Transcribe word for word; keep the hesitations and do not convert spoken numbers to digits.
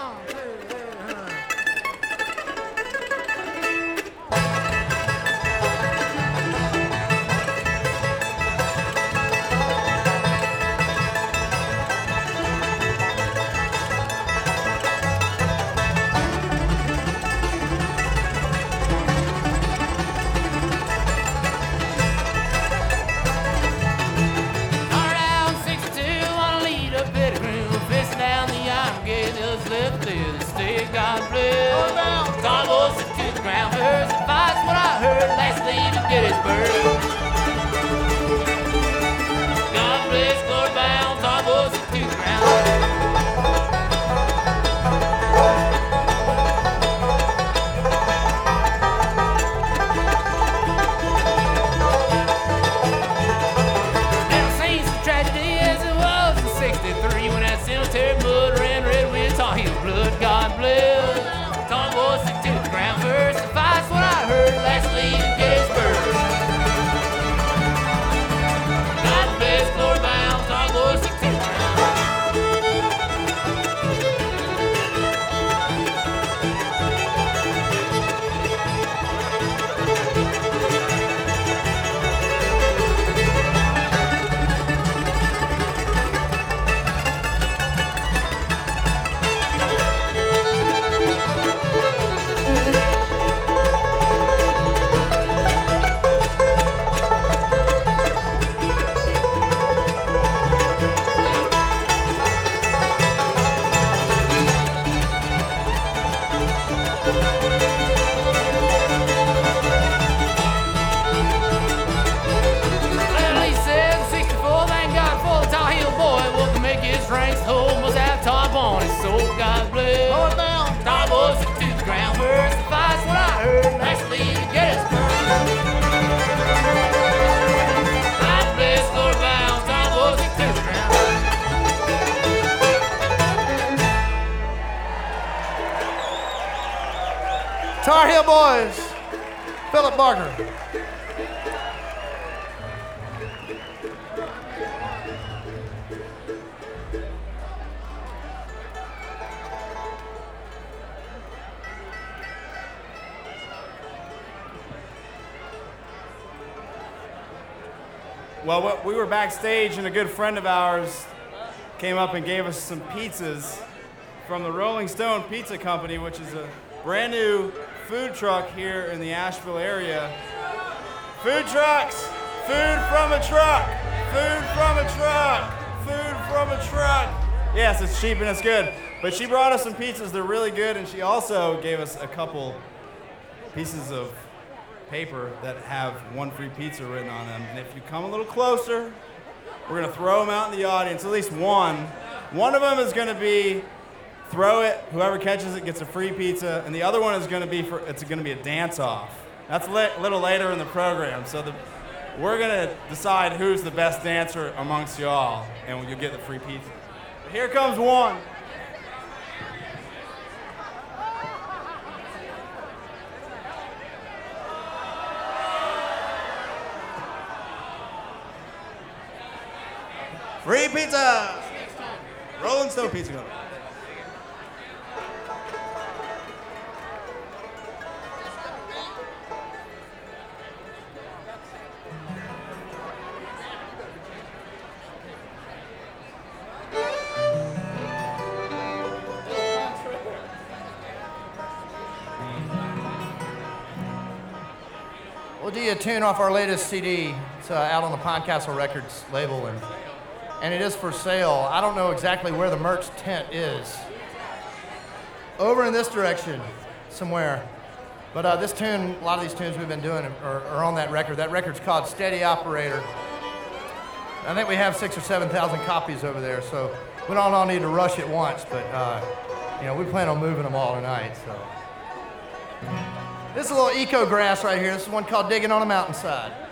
God bless. God was to the ground first. Advice what I heard. Lastly to Gettysburg. God bless. Glory bound. God was to the ground. Now scenes of tragedy as it was in sixty-three when that cemetery mud ran red with Tar Heel blood. God bless. Tom was to the ground first. Advice what I heard. Lastly to Gettysburg. God bless. Glory bound. Tom was to the ground. Ranks home was out top on his soul. God bless. Hold it down. Tom was to the ground first. Advice what I heard. Lastly to Gettysburg. God bless. Glory bound. Tom was to the ground. Tar Heel Boys. Philip Barker. Well, we were backstage, and a good friend of ours came up and gave us some pizzas from the Rolling Stone Pizza Company, which is a brand new food truck here in the Asheville area. Food trucks, food from a truck, food from a truck, food from a truck. Yes, it's cheap and it's good. But she brought us some pizzas. They're really good, and she also gave us a couple pieces of paper that have one free pizza written on them. And if you come a little closer, we're going to throw them out in the audience, at least one. One of them is going to be throw it, whoever catches it gets a free pizza, and the other one is going to be for it's going to be a dance-off. That's a li- little later in the program, so the, we're going to decide who's the best dancer amongst y'all, and you'll get the free pizza. Here comes one. Free pizza! Rolling Stone Pizza Company. We'll do you a tune off our latest C D. It's uh, out on the Pondcastle Records label, and and it is for sale. I don't know exactly where the merch tent is. Over in this direction, somewhere. But uh, this tune, a lot of these tunes we've been doing are, are on that record. That record's called Steady Operator. I think we have six or seven thousand copies over there, so we don't all need to rush at once. But uh, you know, we plan on moving them all tonight. So this is a little eco grass right here. This is one called Digging on a Mountainside.